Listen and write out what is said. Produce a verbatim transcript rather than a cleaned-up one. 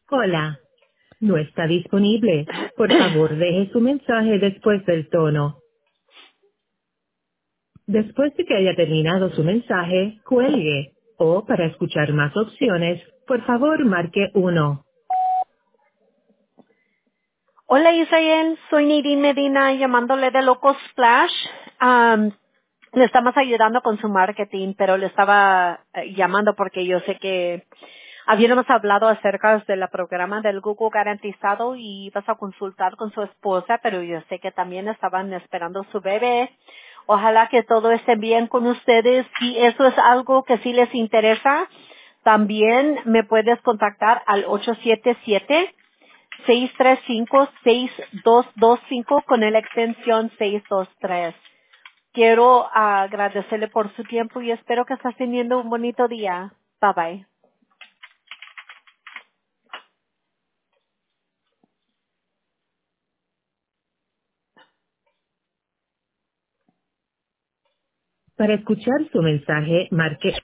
Hola. No está disponible. Por favor, deje su mensaje después del tono. Después de que haya terminado su mensaje, cuelgue. O para escuchar más opciones, por favor marque uno. Hola Israel, soy Nadine Medina llamándole de Loco Splash. Am, le estamos ayudando con su marketing, pero le estaba eh, llamando porque yo sé que habíamos hablado acerca del programa del Google garantizado y ibas a consultar con su esposa, pero yo sé que también estaban esperando su bebé. Ojalá que todo esté bien con ustedes. Si eso es algo que sí les interesa, también me puedes contactar al ocho siete siete seis tres cinco, seis dos dos cinco con la extensión seis dos tres. Quiero ah, agradecerle por su tiempo y espero que estés teniendo un bonito día. Bye bye. Para escuchar su mensaje, marque